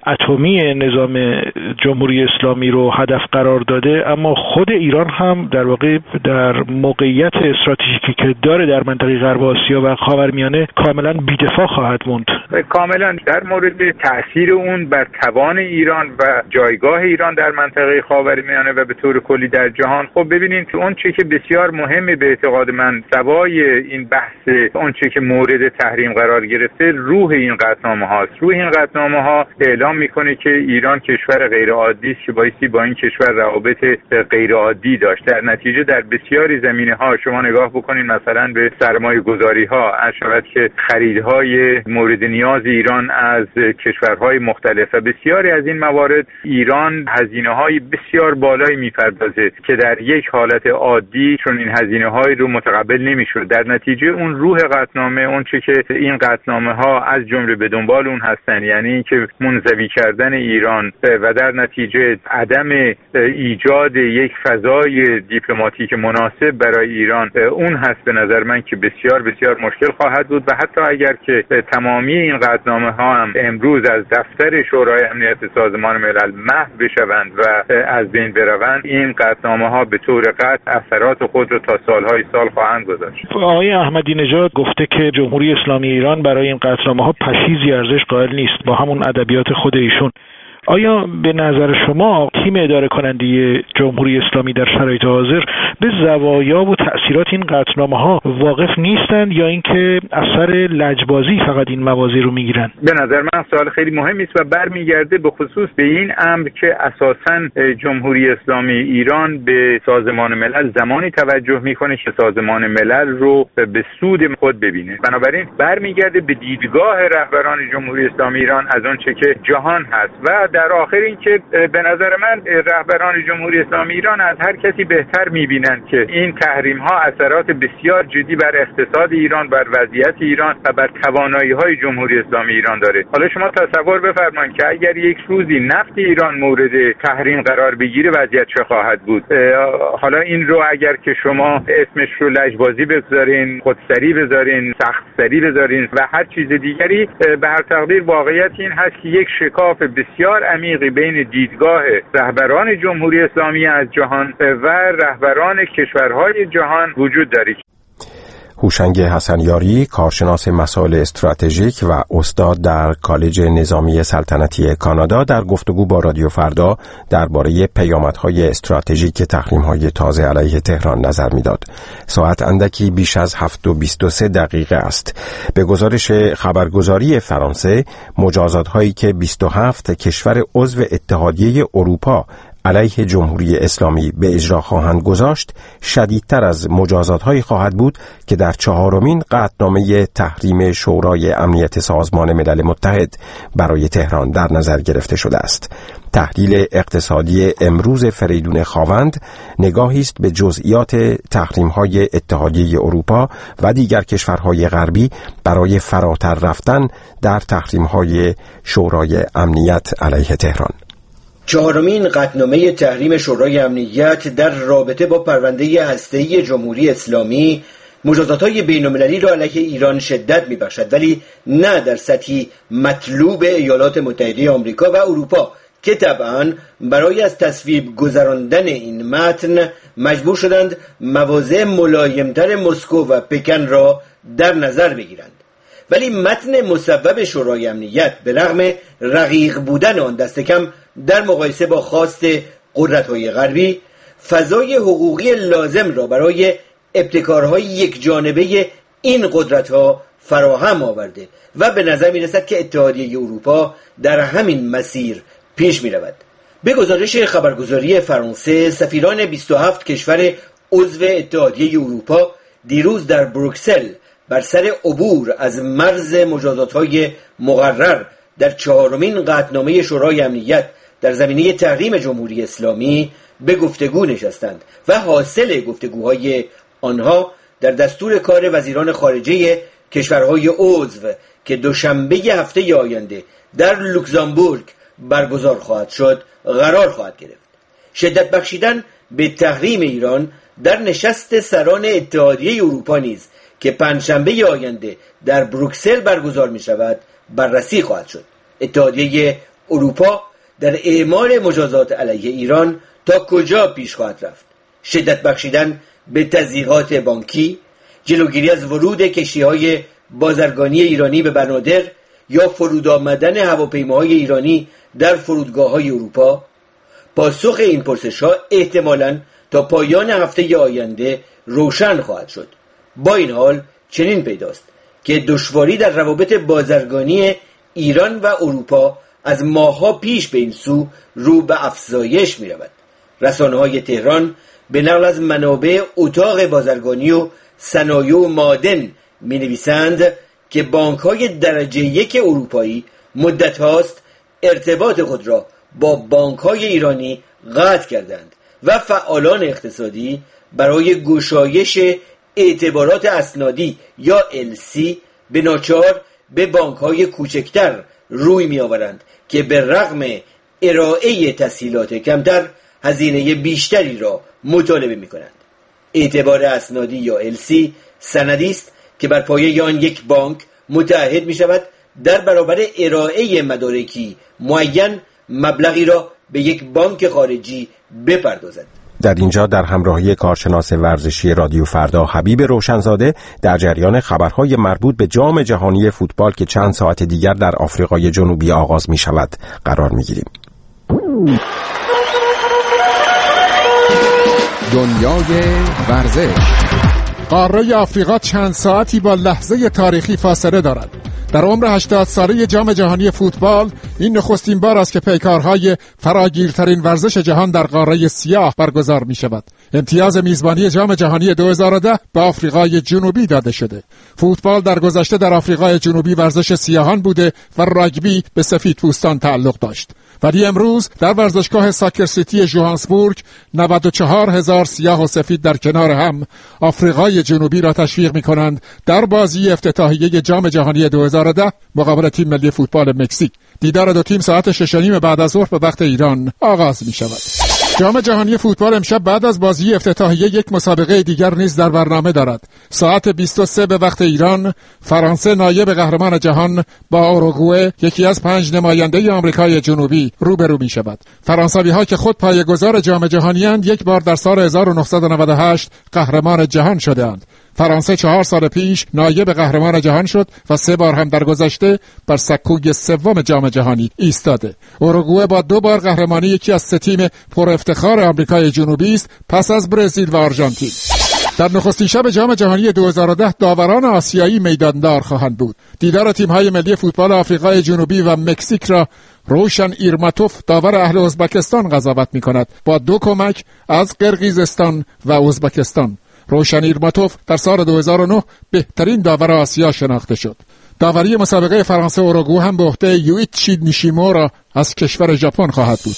اتمی نظام جمهوری اسلامی رو هدف قرار داده، اما خود ایران هم در واقع در موقعیت استراتژیکی که داره در منطقه غرب آسیا و خاورمیانه کاملا بی‌دفاع خواهد موند. کاملا در مورد تأثیر اون بر توان ایران و جایگاه ایران در منطقه خاورمیانه و به طور کلی در جهان، خب ببینید اون چه که بسیار مهمه به اعتقاد من سوای این بحث اون چه که مورد تحریم قرار گرفته روح این قطعنامه هاست. روح این قطعنامه ها اعلام میکنه که ایران کشور غیر عادی است که بایستی با این کشور روابط غیر عادی داشت. در نتیجه در بسیاری زمینه ها شما نگاه بکنید مثلا به سرمایه گذاری ها، از شود که خریدهای مورد نیاز ایران از کشورهای مختلف و بسیاری از این موارد ایران هزینه های بسیار بالایی میپردازه که در یک حالت عادی چون این هزینه های رو متقبل نمیشد. در نتیجه اون روح قطعنامه، اون چه که این قطعنامه ها از جمله به دنبال اون هستن، یعنی که منزوی کردن ایران و در نتیجه عدم ایجاد یک فضای دیپلماتیک مناسب برای ایران، اون هست به نظر من که بسیار بسیار مشکل خواهد بود و حتی اگر که تمامی این قطعنامه ها هم امروز از دفتر شورای امنیت سازمان ملل محو بشوند و از بین بروند، این قطعنامه ها به طور قطع اثرات خود رو تا سالهای سال خواهند گذاشت. آقای احمدی نژاد گفته که جمهوری اسلامی ایران برای این قطعنامه ها پشیزی ارزش قائل نیست با همون ادبیات خود ایشون. آیا به نظر شما تیم اداره کننده جمهوری اسلامی در شرایط حاضر به زوایا و تأثیرات این قطعنامه ها واقف نیستند یا اینکه اثر لجبازی فقط این موازی رو میگیرن؟ به نظر من سوال خیلی مهمی است و برمیگرده به خصوص به این امر که اساساً جمهوری اسلامی ایران به سازمان ملل زمانی توجه میکنه که سازمان ملل رو به سود خود ببینه. بنابراین برمیگرده به دیدگاه رهبران جمهوری اسلامی ایران از اون چه که جهان هست و در آخر این که به نظر من رهبران جمهوری اسلامی ایران از هر کسی بهتر می‌بینند که این تحریم ها اثرات بسیار جدی بر اقتصاد ایران، بر وضعیت ایران و بر توانایی‌های جمهوری اسلامی ایران داره. حالا شما تصور بفرمایید که اگر یک روزی نفت ایران مورد تحریم قرار بگیره وضعیت چه خواهد بود. حالا این رو اگر که شما اسمش رو لجبازی بذارین، خودسری بذارین، سختسری بذارین و هر چیز دیگری، به هر تقدیر واقعیت این هست که یک شکاف بسیار عمیقی بین دیدگاه رهبران جمهوری اسلامی از جهان و رهبران کشورهای جهان وجود دارد. هوشنگ حسنیاری، کارشناس مسائل استراتژیک و استاد در کالج نظامی سلطنتی کانادا، در گفتگو با رادیو فردا درباره پیامدهای استراتژیک تحریم‌های تازه علیه تهران نظر می‌داد. ساعت اندکی بیش از هفت و بیست و سه دقیقه است. به گزارش خبرگزاری فرانسه، مجازات‌هایی که بیست و هفت کشور عضو اتحادیه اروپا علیه جمهوری اسلامی به اجرا خواهند گذاشت شدیدتر از مجازات‌هایی خواهد بود که در چهارمین قطعنامه تحریم شورای امنیت سازمان ملل متحد برای تهران در نظر گرفته شده است. تحلیل اقتصادی امروز فریدون خاوند نگاهی است به جزئیات تحریم‌های اتحادیه اروپا و دیگر کشورهای غربی برای فراتر رفتن در تحریم‌های شورای امنیت علیه تهران. چهارمین قطعنامه تحریم شورای امنیت در رابطه با پرونده هسته‌ای جمهوری اسلامی مجازات‌های بین‌المللی را علیه ایران شدت می‌بخشد، ولی نه در سطحی مطلوب ایالات متحده آمریکا و اروپا که طبعاً برای از تصویب گذراندن این متن مجبور شدند مواضع ملایمتر مسکو و پکن را در نظر بگیرند. ولی متن مصوب شورای امنیت به رغم رقیق بودن آن دست کم در مقایسه با خواست قدرت‌های غربی فضای حقوقی لازم را برای ابتکارهای یک جانبه این قدرت‌ها فراهم آورده و به نظر می‌رسد که اتحادیه اروپا در همین مسیر پیش می‌رود. به گزارش خبرگزاری فرانسه، سفیران بیست و هفت کشور عضو اتحادیه اروپا دیروز در بروکسل بر سر عبور از مرز مجازات‌های مقرر در چهارمین قطعنامه شورای امنیت در زمینه تحریم جمهوری اسلامی به گفتگو نشستند و حاصل گفتگوهای آنها در دستور کار وزیران خارجه کشورهای عضو که دوشنبه هفته آینده در لوکزامبورگ برگزار خواهد شد قرار خواهد گرفت. شدت بخشیدن به تحریم ایران در نشست سران اتحادیه اروپا نیز که پنجشنبه آینده در بروکسل برگزار می شود بررسی خواهد شد. اتحادیه اروپا در اعمال مجازات علیه ایران تا کجا پیش خواهد رفت؟ شدت بخشیدن به تضییقات بانکی، جلوگیری از ورود کشتی‌های بازرگانی ایرانی به بنادر یا فرود آمدن هواپیماهای ایرانی در فرودگاه‌های اروپا؟ پاسخ این پرسش‌ها احتمالاً تا پایان هفته آینده روشن خواهد شد. با این حال چنین پیداست که دشواری در روابط بازرگانی ایران و اروپا از ماه‌ها پیش به این سو رو به افزایش می‌رود. رسانه‌های تهران به نقل از منابع اتاق بازرگانی و صنایع و معادن می‌نویسند که بانک‌های درجه یک اروپایی مدت هاست ارتباط خود را با بانک‌های ایرانی قطع کردند و فعالان اقتصادی برای گشایش اعتبارات اسنادی یا ال سی به ناچار به بانک‌های کوچکتر روی می‌آورند که به رغم ارائه تسهیلات کمتر هزینه بیشتری را مطالبه می‌کنند. اعتبار اسنادی یا ال سی سندی است که بر پایه آن یک بانک متعهد می‌شود در برابر ارائه مدارکی معین مبلغی را به یک بانک خارجی بپردازد. در اینجا در همراهی کارشناس ورزشی رادیو فردا حبیب روشنزاده در جریان خبرهای مربوط به جام جهانی فوتبال که چند ساعت دیگر در آفریقای جنوبی آغاز می شود قرار می گیریم. دنیای ورزش. قاره آفریقا چند ساعتی با لحظه تاریخی فاصله دارد. در عمر هشتاد ساله جام جهانی فوتبال این نخستین بار است که پیکارهای فراگیرترین ورزش جهان در قاره سیاه برگزار می شود. امتیاز میزبانی جام جهانی دو هزار و ده به آفریقای جنوبی داده شده. فوتبال در گذشته در آفریقای جنوبی ورزش سیاهان بوده و راگبی به سفیدپوستان تعلق داشت. ولی امروز در ورزشگاه ساکر سیتی ژوهانسبورگ نود و چهار هزار سیاه و سفید در کنار هم آفریقای جنوبی را تشویق می کنند در بازی افتتاحیه جام جهانی دو هزار و ده مقابل تیم ملی فوتبال مکزیک. دیدار دو تیم ساعت شش و نیم بعد از ظهر به وقت ایران آغاز می شود. جام جهانی فوتبال امشب بعد از بازی افتتاحیه یک مسابقه دیگر نیز در برنامه دارد. ساعت بیست و سه به وقت ایران فرانسه نایب قهرمان جهان با اوروگوئه یکی از پنج نماینده آمریکای جنوبی روبرو می شود. فرانسوی‌ها که خود پایه‌گذار جام جهانی اند یک بار در سال هزار و نهصد و نود و هشت قهرمان جهان شده‌اند. فرانسه چهار سال پیش نایب قهرمان جهان شد و سه بار هم در گذشته بر سکوی سوم جام جهانی ایستاده. اوروگوئه با دو بار قهرمانی یکی از سه تیم پر افتخار آمریکای جنوبی است پس از برزیل و آرژانتین. در نخستین شب جام جهانی دو هزار و ده داوران آسیایی میداندار خواهند بود. دیدار تیم‌های ملی فوتبال آفریقای جنوبی و مکزیک را روشن ایرماتوف داور اهل ازبکستان قضاوت می‌کند با دو کمک از قرقیزستان و ازبکستان. روشن ایرماتوف در سال دو هزار و نه بهترین داور آسیا شناخته شد. داوری مسابقه فرانسه اوروگوئه هم به عهده یویچی نیشیمورا از کشور ژاپن خواهد بود.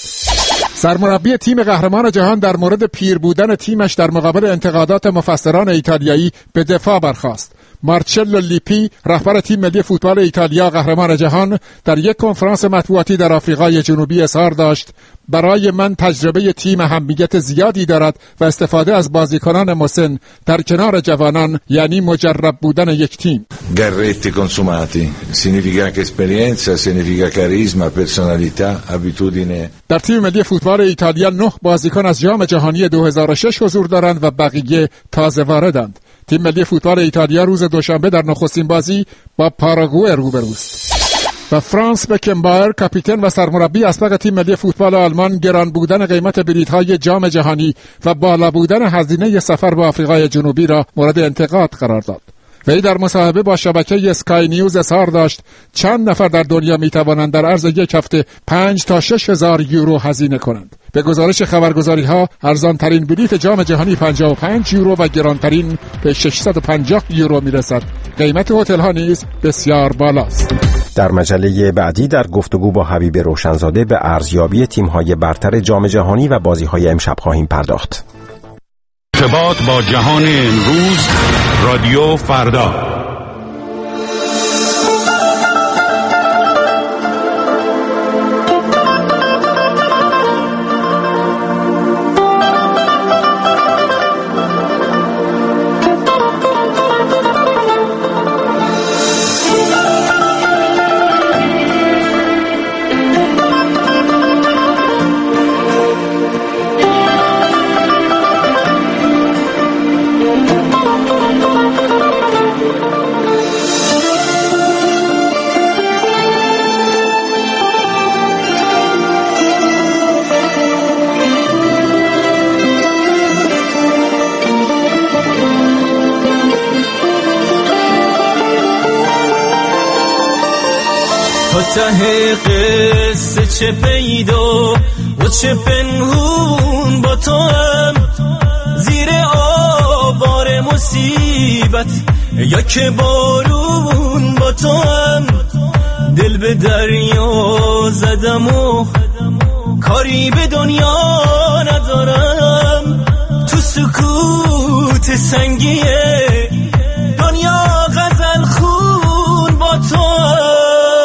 سرمربی تیم قهرمان جهان در مورد پیر بودن تیمش در مقابل انتقادات مفسران ایتالیایی به دفاع برخاست. مارچلو لیپی رهبر تیم ملی فوتبال ایتالیا قهرمان جهان در یک کنفرانس مطبوعاتی در آفریقای جنوبی اظهار داشت برای من تجربه تیم اهمیت زیادی دارد و استفاده از بازیکنان مسن در کنار جوانان یعنی مجرب بودن یک تیم. Garretti consumati significa che esperienza, significa carisma, personalità, abitudine. در تیم ملی فوتبال ایتالیا نه بازیکن از جام جهانی دو هزار و شش حضور دارند و بقیه تازه واردند. تیم ملی فوتبال ایتالیا روز دوشنبه در نخستین بازی با پاراگوئه روبروست. و فرانس بکنبایر کاپیتان و سرمربی اسبق تیم ملی فوتبال آلمان گران بودن قیمت بلیط‌های جام جهانی و بالا بودن هزینه سفر به آفریقای جنوبی را مورد انتقاد قرار داد. وی در مصاحبه با شبکه اسکای نیوز اظهار داشت چند نفر در دنیا می توانند در عرض یک هفته پنج تا شش هزار یورو هزینه کنند. به گزارش خبرگزاری ها ارزان ترین بلیط جام جهانی پنجاه و پنج یورو و گرانترین به ششصد و پنجاه یورو می رسد. قیمت هتل ها نیز بسیار بالاست. در مجله بعدی در گفتگو با حبیب روشنزاده به ارزیابی تیم‌های برتر جام جهانی و بازی‌های امشب خواهیم پرداخت. ارتباط با جهان امروز، رادیو فردا. ته قصه چه پیدا و چه پنهون با تو هم زیر آوار مصیبت یا که بارون با تو هم دل به دریا زدم و کاری به دنیا ندارم تو سکوت سنگیه دنیا غزل خون با تو هم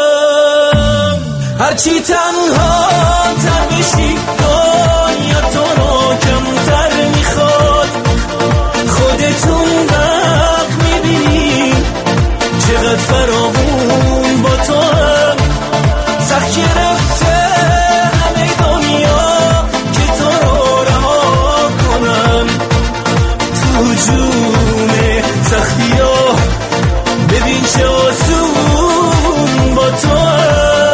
هرچی تنها تر بشی دنیا تو رو کمتر میخواد خودتون وقت میبینی چقدر فراغون با تو هم سخت گرفته همه دنیا که تو رو رها کنم تو جون سختی ها ببین چه آسون با تو هم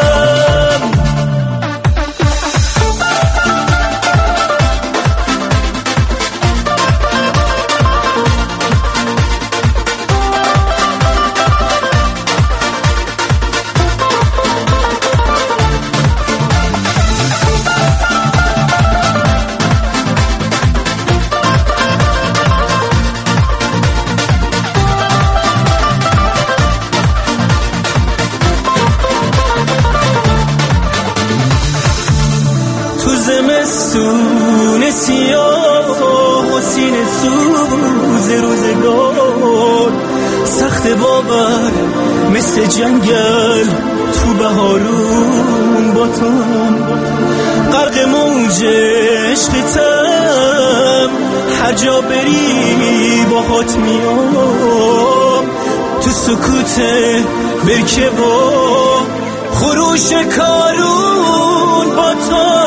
زمستون سیاه و سینه سوز روزگار سخت باور مثل جنگل تو بهارون با تو غرق موج عشقتم هر جا بری باهات میام تو سکوت برکه و خروش کارون با تو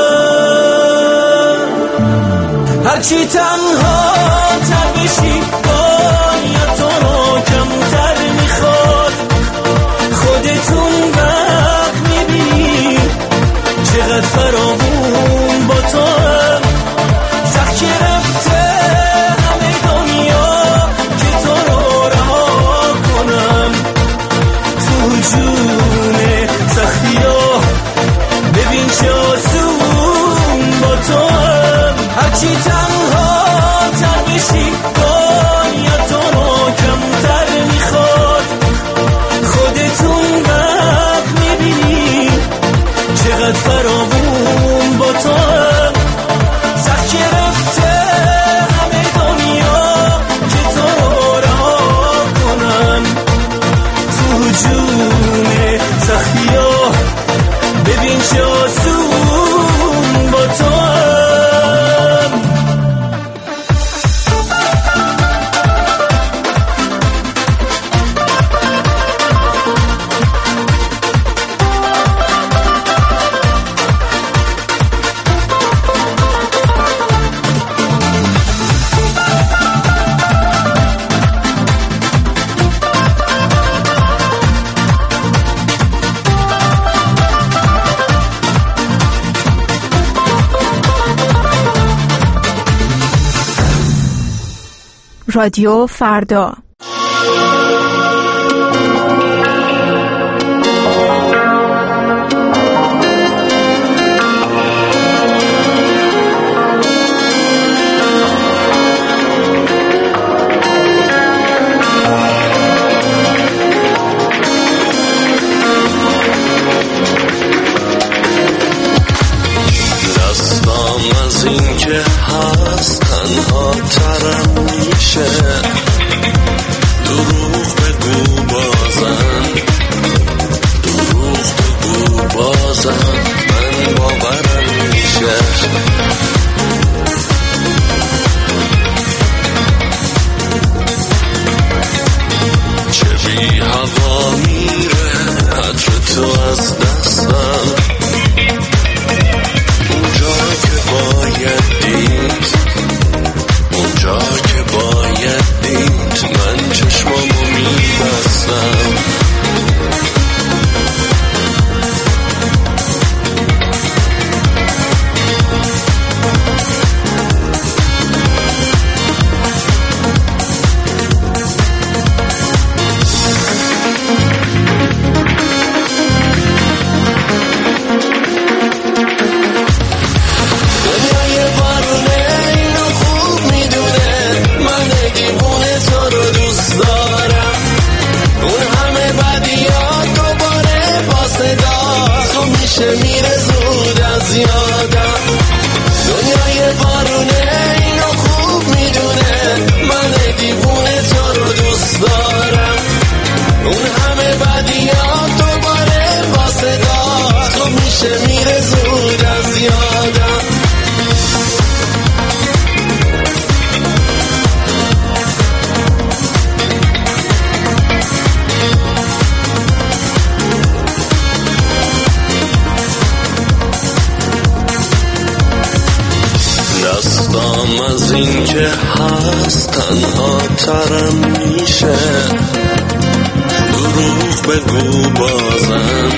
هرچی تنها تر بشی دنیا تو رو کمتر میخواد خودتون وقت میبینی چقدر فراغون با تو هم سخت گرفته همه دنیا که تو رو رها کنم تو جون سختی ها ببین چه آسون با تو هم هرچی تنها تر بشی رادیو فردا. هست تنها ترم میشه، دروغ بگو بازم، دروغ بگو بازم، من باورم میشه. چه بی هوا میره عطر تو از دستم، اونجا که باید دید، اونجا که باید دید، من چشمامو میبستم. میره زود از یادم، دنیای بارونه اینو خوب میدونه، من دیوونه تو رو دوست دارم، اون همه بدیات دوباره با صدا تو میشه میره زود از یادم. دستام از این که هست تنها ترم میشه، دروغ بگو بازم،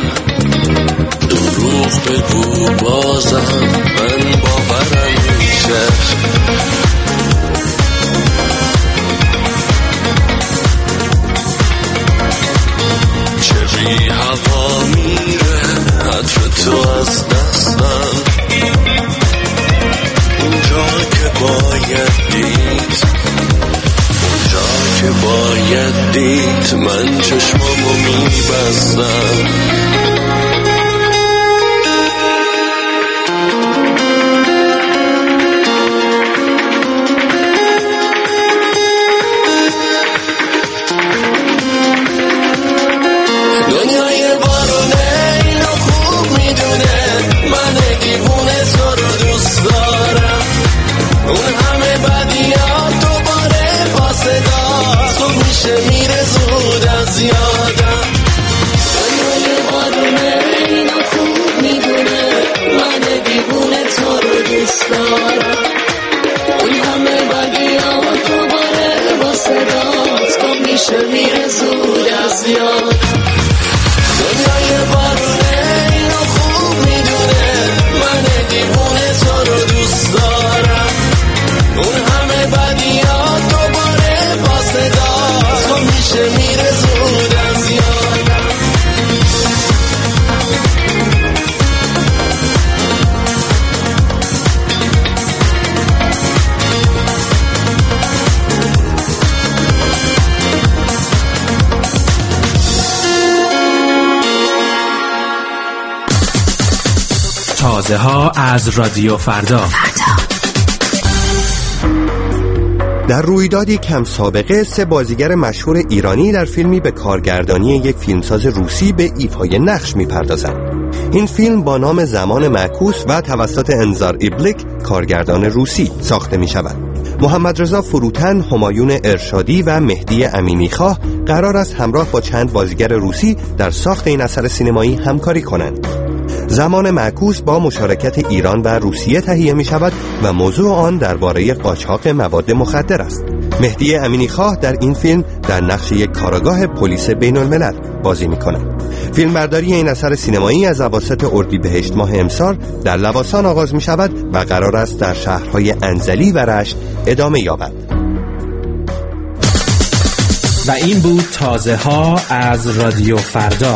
دروغ بگو بازم، من باورم میشه. چه بی هوا میره عطر تو از دستم، اونجا که باید دید، اونجا که باید دید، من چشمامو میبستم. دنیای بارونه اینو خوب میدونه، من دیوونه تو رو دوست دارم، اون همه بدیات دوباره با صدا تو میشه میره زود از یادم. دنیای بارونه اینو خوب میدونه، من دیوونه تو رو دوست دارم، اون همه بدیات دوباره با صدا تو میشه میره زود از یادم. دنیای بارونه اینو خوب میدونه، من دیوونه تو رو دوست دارم، اون همه بدیات دوباره با صدا تو میشه میره زود از یادم. تازه ها از رادیو فردا. در رویدادی کم سابقه سه بازیگر مشهور ایرانی در فیلمی به کارگردانی یک فیلمساز روسی به ایفای نقش می‌پردازند. این فیلم با نام زمان معکوس و توسط انذار ایبلیک کارگردان روسی ساخته می‌شود. محمد رضا فروتن، همایون ارشادی و مهدی امینیخواه قرار است همراه با چند بازیگر روسی در ساخت این اثر سینمایی همکاری کنند. زمان معکوس با مشارکت ایران و روسیه تهیه می شود و موضوع آن درباره قاچاق مواد مخدر است. مهدی امینیخواه در این فیلم در نقش یک کارآگاه پلیس بین الملل بازی می کند. فیلمبرداری این اثر سینمایی از اواسط اردیبهشت ماه امسال در لواسان آغاز می شود و قرار است در شهرهای انزلی و رشت ادامه یابد. و این بود تازه ها از رادیو فردا.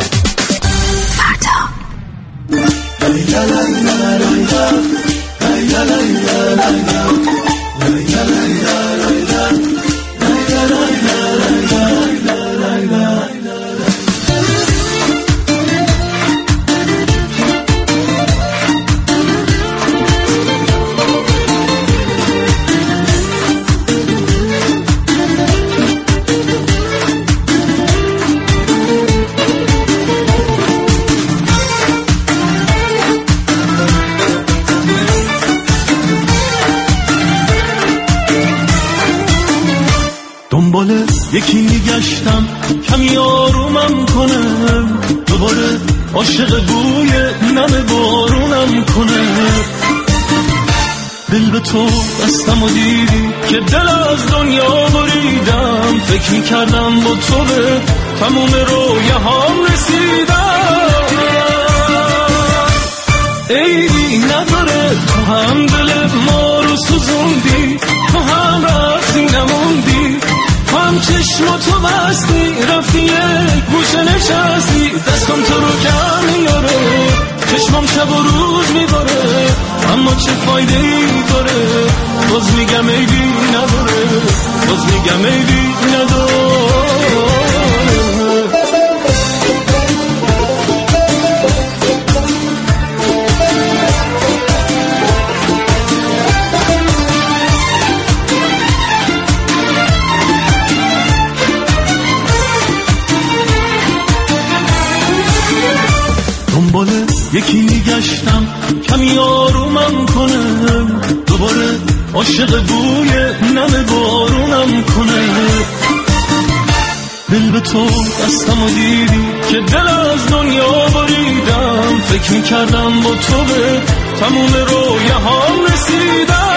یکی میگشتم کمی آرومم کنه، دوباره عاشق بوی نم بارونم کنه. دل به تو بستم و دیدی که دل از دنیا بریدم، فکر میکردم با تو به تموم رویه هم رسیدم. ایدی نداره تو هم دل ما رو سوزوندی، تو هم رفتی نموندی، تو هم چشم تو بستی رفتی یک گوشه نشستی. دستم تو رو کم میاره، چشمم شب و روز میباره، اما چه فایده ای داره؟ باز میگم ایدی نداره، باز میگم ایدی نداره. یکی میگشتم کمی آرومم کنه، دوباره عاشق بوی نم بارونم کنه. دل به تو بستم و دیدی که دل از دنیا بریدم، فکر میکردم با تو به تموم رویه هم رسیدم.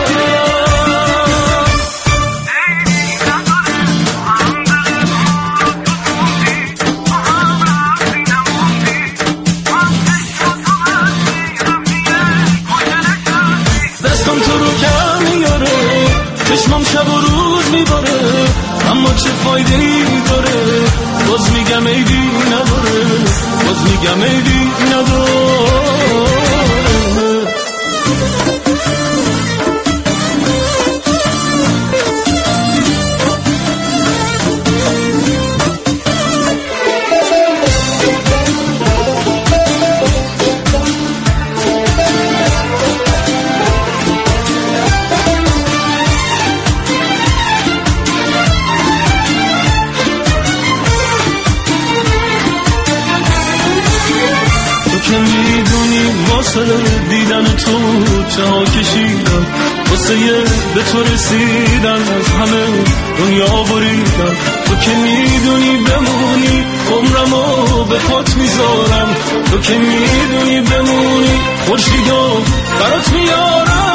چشمم شب و روز میباره، اما چه فایده ای داره؟ باز میگم ایدی نداره، باز میگم ایدی نداره. دیدن تو چه ها کشیدم، واسه به تو رسیدن از همه دنیا بریدم. تو که میدونی بمونی عمرمو به پات میذارم، تو که میدونی بمونی خورشیدو برات میارم.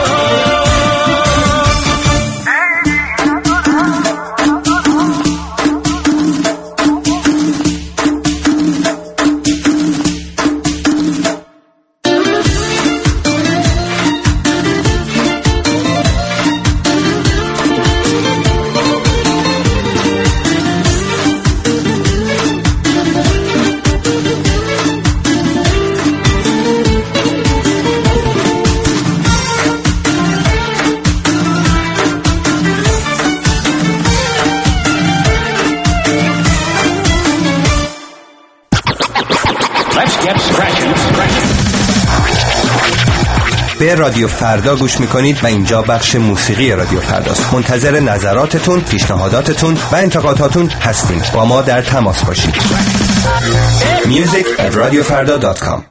به رادیو فردا گوش میکنید و اینجا بخش موسیقی رادیو فرداست. منتظر نظراتتون، پیشنهاداتتون و انتقاداتون هستیم. با ما در تماس باشید. music at radio farda dot com.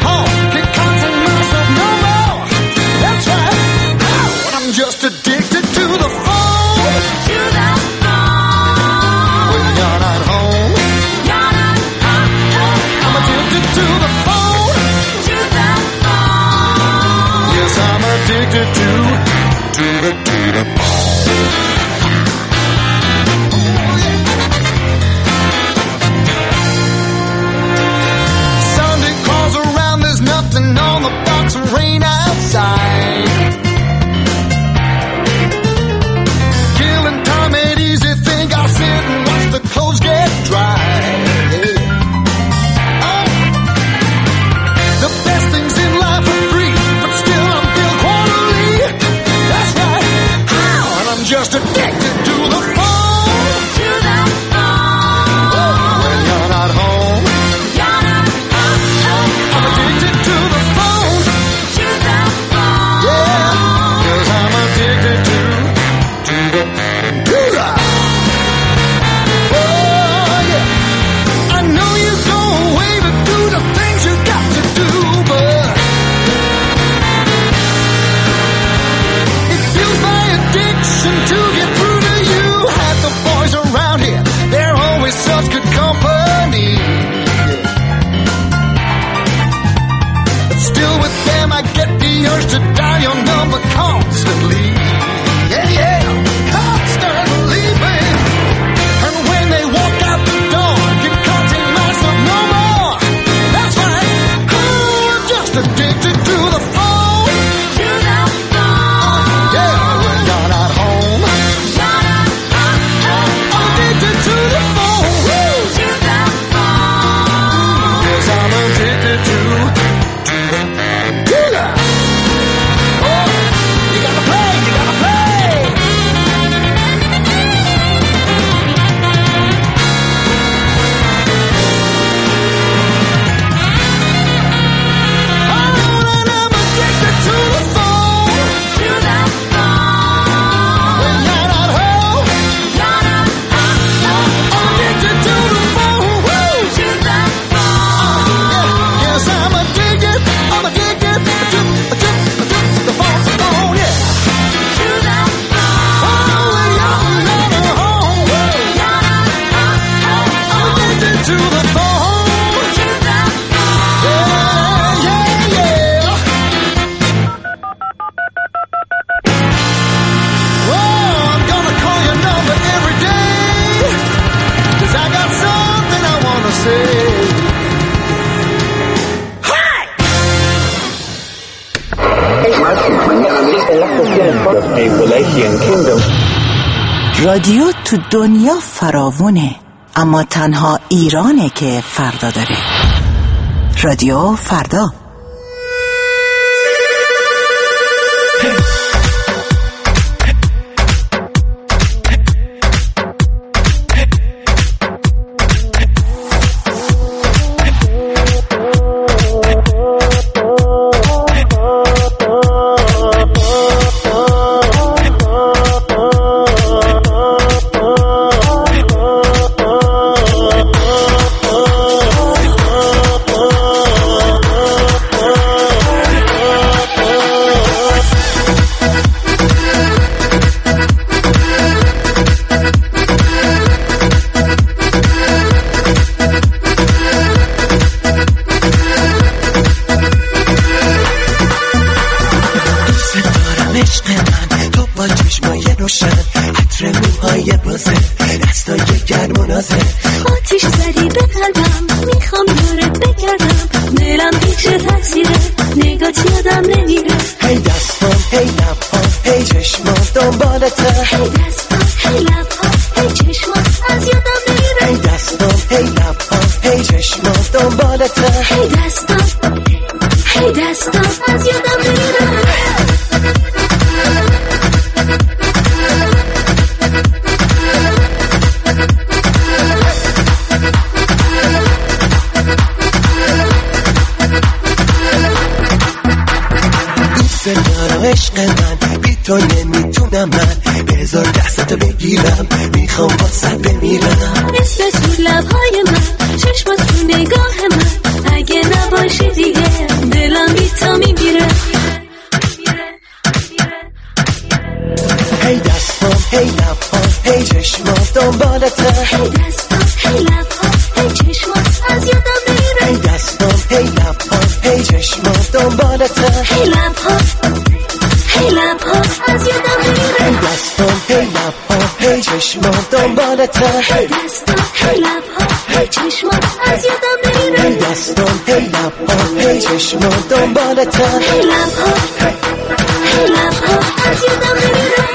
Just addicted just addicted to the phone. To the phone. Oh, when you're not home. You're not home. I'm addicted to the phone. To the phone. Yeah, 'cause I'm addicted to, to the, to the. Oh, yeah. I know you go away to do the things you got to do, but it feels my addiction to get through to you. Half the boys around here, they're always such good company. But still with them I get the urge to dial your number constantly. Yeah, yeah, constantly, babe. And when they walk out the door, you can't take myself no more. That's right, oh, I'm just addicted to the phone. To the phone. Yeah, when you're not home. You're not home. I'm addicted to the phone. Woo. To the phone. Yes, I'm addicted to, to the, to the. Oh, you gotta play, you gotta play. To the phone. To the phone. Yeah, yeah, yeah. Oh, I'm gonna call your number every day, 'cause I got something I wanna say. رادیو تو دنیا فراوونه، اما تنها ایرانه که فردا داره. رادیو فردا. عشق من بی تو نمیتونم من بذار دستتو بگیرم میخوام واسه بمیرم نصف تو لبهای من چشمات تو نگاه من اگه نباشی دیگه دلم بی تو میگیره هی دستم هی لبام هی چشمات دنبالتم هی دستم هی لبام هی چشمات از یادم نمیره هی دستم هی لبام هی چشمات دنبالتم هی لبام هی لبام از یادم نمیره هی دستم هی لبام هی چشمات دنبالتم هی دستم هی لبام هی چشمات از یادم نمیره هی دستم هی لبام هی چشمات دنبالتم هی لبام هی لبام از یادم نمیره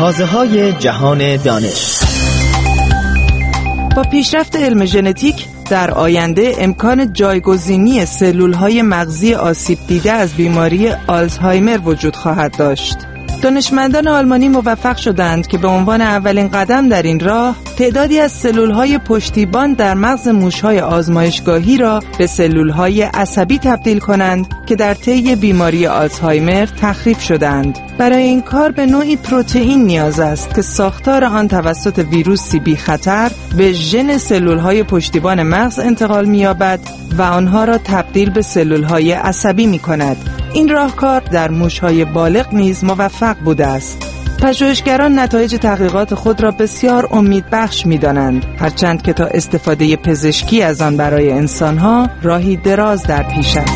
تازه‌های جهان دانش. با پیشرفت علم ژنتیک در آینده امکان جایگزینی سلول‌های مغزی آسیب دیده از بیماری آلزهایمر وجود خواهد داشت. دانشمندان آلمانی موفق شدند که به عنوان اولین قدم در این راه تعدادی از سلول‌های پشتیبان در مغز موش‌های آزمایشگاهی را به سلول‌های عصبی تبدیل کنند که در طی بیماری آلزهایمر تخریب شدند. برای این کار به نوعی پروتئین نیاز است که ساختار آن توسط ویروسی بی خطر به ژن سلول‌های پشتیبان مغز انتقال می‌یابد و آنها را تبدیل به سلول‌های عصبی می‌کند. این راهکار در موش‌های بالغ نیز موفق بوده است. پژوهشگران نتایج تحقیقات خود را بسیار امیدبخش می‌دانند، هرچند که تا استفاده پزشکی از آن برای انسان‌ها راهی دراز در پیش است.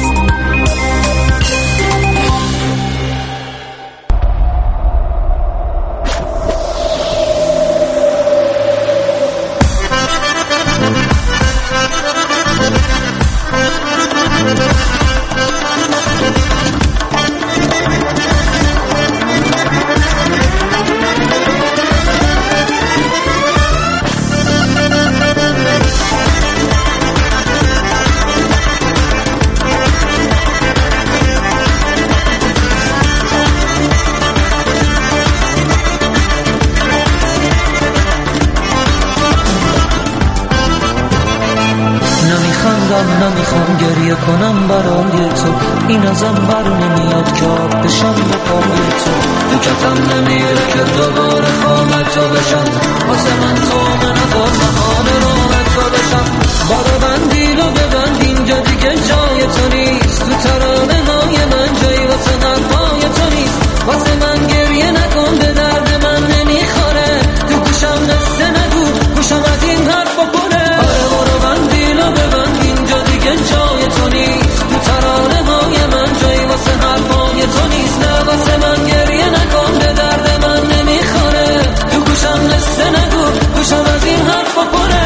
نمیخوام گریه کنم برای تو، این ازم بر نمیاد که آب بشم به پای تو، تو کتم نمیره که دوباره خام تو بشم، واسه من خام نکن مهان راه تو بشم. بارو بندی رو ببند اینجا دیگه جای تو نیست، تو ترانه های من جایی واسه حرفای تو نیست، واسه من گریه نکن به درد من نمیخوره، تو گوشم نسته نگو گوشم از این حرف بکنه. آره بارو بندی رو ببند اینجا دیگه جای تو نیست، تو ترانه های من جایی واسه حرفای تو نیست، نه واسه من گریه نکن به درد من نمیخوره، تو گوشم نسته نگو گوشم از این حرف بکنه.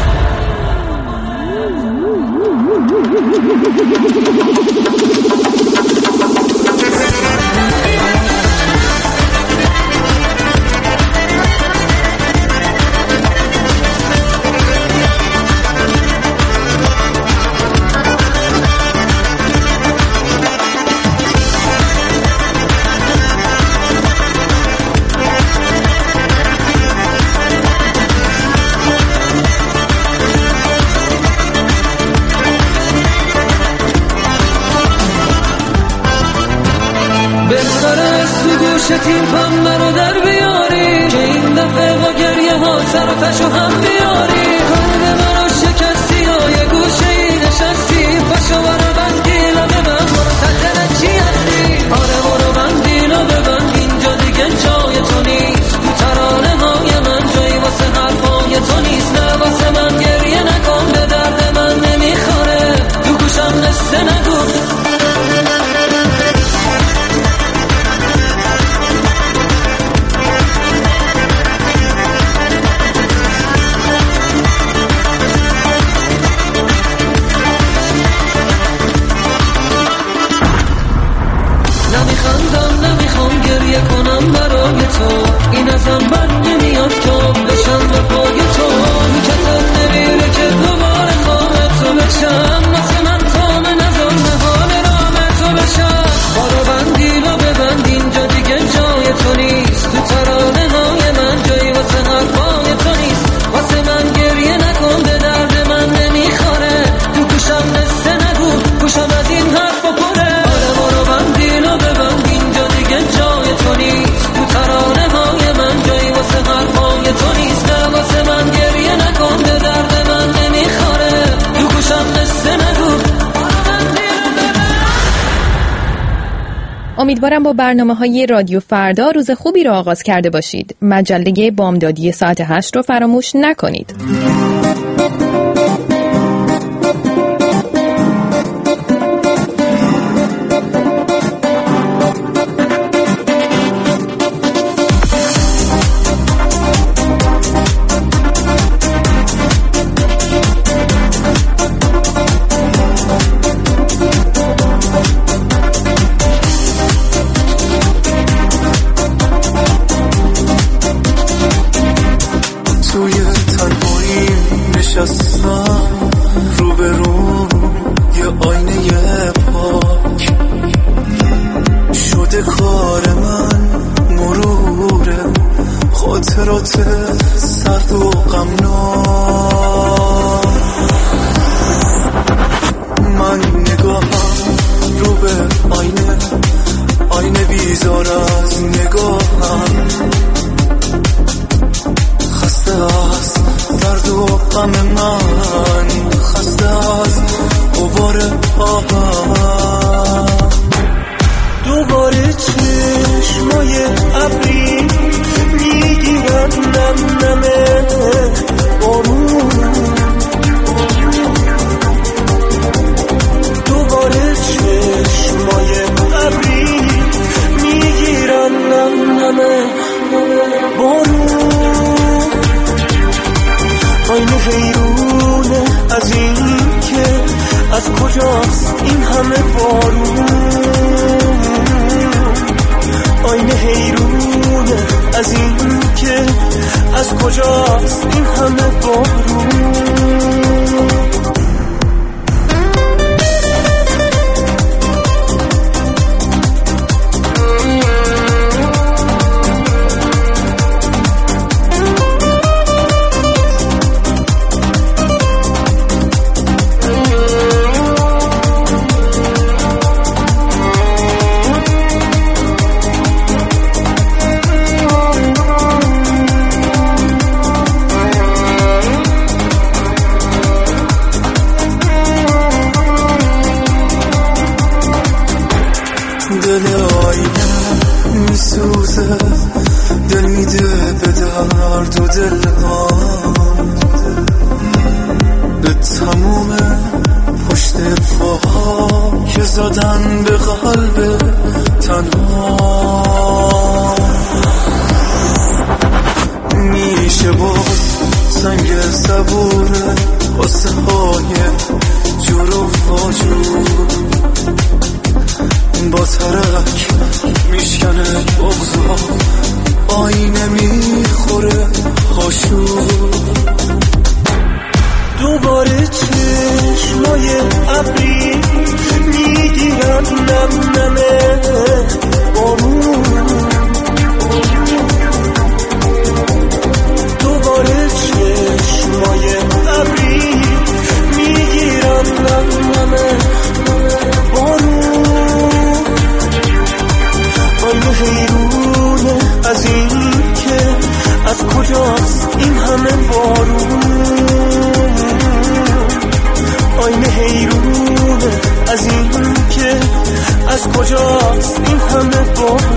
تیم هم منو در بیاری که این دفعه با گریه ها سر و تشو هم بیاری، قلب منو شکستی و یه گوشه ای نشستی، پاشو برو بندی لبه من برو تحت چی هستی. آره برو بندی لبه من اینجا دیگه جای تو نیست، تو ترانه های من جایی واسه حرفای تو نیست، نه واسه من گریه نکن به درد من نمیخوره، تو گوشم نسته نگو. این ازم بد نمیاد که بشم به پای تو، میکتم نمیره که دوباره خواه تو بشم، واسه من تام نظر نهان رام تو بشم. بارو بندی رو ببند اینجا دیگه جای تو نیست، تو ترانه های من جایی واسه حرفای تو نیست، واسه من گریه نکن به درد من نمیخوره، تو گوشم نسته نگو گوشم از این حرف بکنه. آره بارو بندی رو ببند اینجا دیگه جای تو نیست، تو ترانه های من جایی واسه حرفای تو نیست، نه واسه من گریه نکن به درد من نمیخوره، تو گوشم نسته نگو. امیدوارم با برنامه‌های رادیو فردا روز خوبی را آغاز کرده باشید. مجله بامدادی ساعت هشت رو فراموش نکنید. سرد و غمناک. من نگاهم رو به آینه، آینه بیزار از نگاهم. خسته از درد و غم من، خسته از غبار آهم. دوباره چشمای ابری میگیرن نم نمه بارون. دوباره چشمای ابری میگیرن نم نمه بارون. آینه حیرونه از این که از کجاست این همه بارون. آینه حیرونه از این که از کجاست این همه بارون. دل آینه میسوزه، دل میده به درد و دلهام. به تموم پشت پاها که زدن به قلب تنها. میشه باز سنگ صبوره قصه های جور و فاجور. با ترک میشکنه بغضا، آینه میخوره خاشور. دوباره چشمای ابری میگیرن نم نمه بارون. دوباره چشمای ابری میگیرن نم نمه بارون. آینه حیرونه از این که از کجاست این همه بارون. آینه حیرونه از این که از کجاست این همه بارون.